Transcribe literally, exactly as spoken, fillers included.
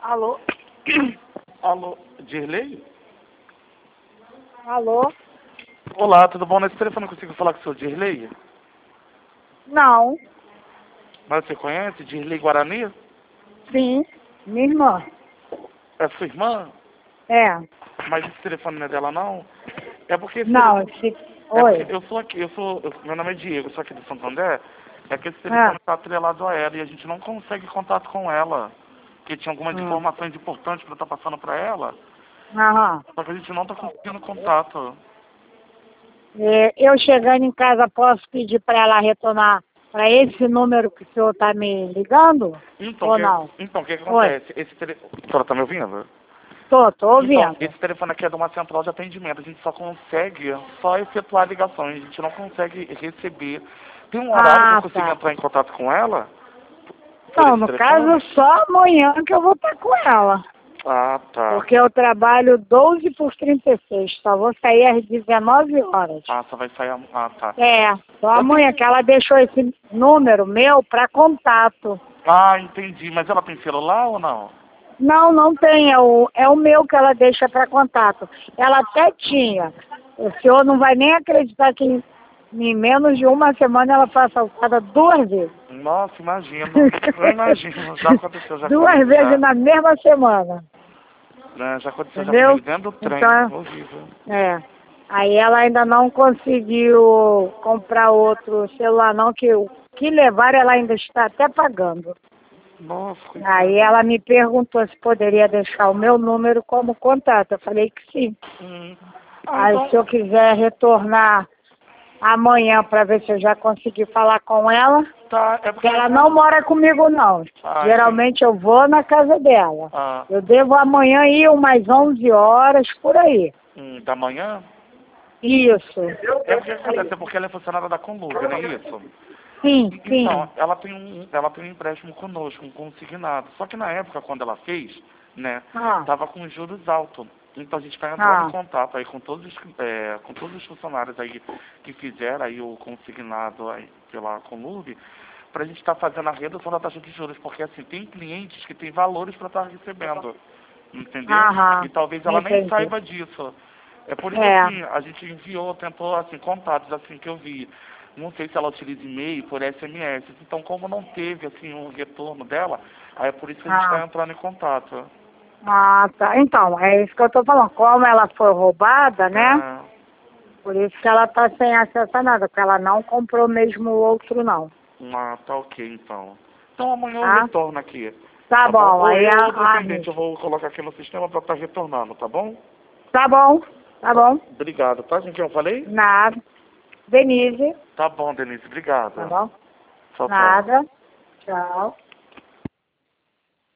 Alô? Alô, Dirley? Alô? Olá, tudo bom? Nesse telefone eu consigo falar com o seu Dirley? Não. Mas você conhece Dirley Guarani? Sim. Minha irmã. É sua irmã? É. Mas esse telefone não é dela, não? É porque esse Não, telefone... esse... É Oi. porque eu sou aqui, eu sou... eu- Meu nome é Diego, eu sou aqui do Santander. É que esse telefone Ah. está atrelado a ela e a gente não consegue contato com ela. Porque tinha algumas Hum. informações importantes para estar passando para ela. Aham. Só que a gente não está conseguindo contato. É, eu chegando em casa posso pedir para ela retornar para esse número que o senhor está me ligando? Então, Ou que, não? então, o que, que Oi. acontece? Esse tele... A senhora tá me ouvindo? Tô, tô Então, ouvindo. esse telefone aqui é de uma central de atendimento. A gente só consegue só efetuar ligações. A gente não consegue receber. Tem um horário que eu Ah, consigo tá. entrar em contato com ela? Por Não, esse no telefone? caso só amanhã que eu vou estar com ela. Ah, tá. Porque eu trabalho doze por trinta e seis, só vou sair às dezenove horas. Ah, só vai sair... a- Ah, tá. É, só Eu amanhã tenho- que ela deixou esse número meu para contato. Ah, entendi. Mas ela tem celular ou não? Não, não tem, é o, é o meu que ela deixa para contato. Ela até tinha. O senhor não vai nem acreditar que em, em menos de uma semana ela foi assaltada duas vezes. Nossa, imagino. Eu imagino. Já aconteceu, já Duas comigo, vezes já. na mesma semana. Né, já aconteceu já Entendeu? comigo dentro do trem. Então, Horrível. é. Aí ela ainda não conseguiu comprar outro celular não, que o que levar ela ainda está até pagando. Nossa, Aí coitada. ela me perguntou se poderia deixar o meu número como contato. Eu falei que sim. Hum. Ah, Aí então... se eu quiser retornar amanhã para ver se eu já consegui falar com ela, Tá, é porque... porque ela não mora comigo não. Ah, Geralmente eu vou na casa dela. Ah, Eu devo amanhã ir umas onze horas por aí. hum, da manhã? Isso. É porque acontece, é porque ela é funcionária da Conlug, não é isso? Sim, Então, sim. ela tem um, ela tem um empréstimo conosco, um consignado. Só que na época, quando ela fez, né, Ah, tava com juros altos. Então a gente está entrando em ah, contato aí com todos os, é, com todos os funcionários aí que fizeram aí o consignado aí pela Conlug, para a gente estar fazendo a redução da taxa de juros, porque assim, tem clientes que têm valores para estar recebendo, entendeu? aham, E talvez ela nem entendi. saiba disso. É por isso É, assim, a gente enviou, tentou assim, contatos assim que eu vi. Não sei se ela utiliza e-mail por S M S. Então, como não teve assim um retorno dela, aí é por isso que a gente está ah, entrando em contato. ah, tá. Então, é isso que eu tô falando. Como ela foi roubada, né? É, Por isso que ela tá sem acesso a nada, porque ela não comprou mesmo o outro não, ah, tá ok então. Então amanhã eu tá? retorno aqui. Tá Tá bom? bom, Ou aí eu a, ou o a dependente, eu Rita. vou colocar aqui no sistema para estar retornando, tá bom? Tá bom, tá Tá. bom. Obrigado, tá? Com quem eu falei? Nada. Denise, Tá bom, Denise, obrigado. tá bom? Tchau, tchau. Nada. Tchau.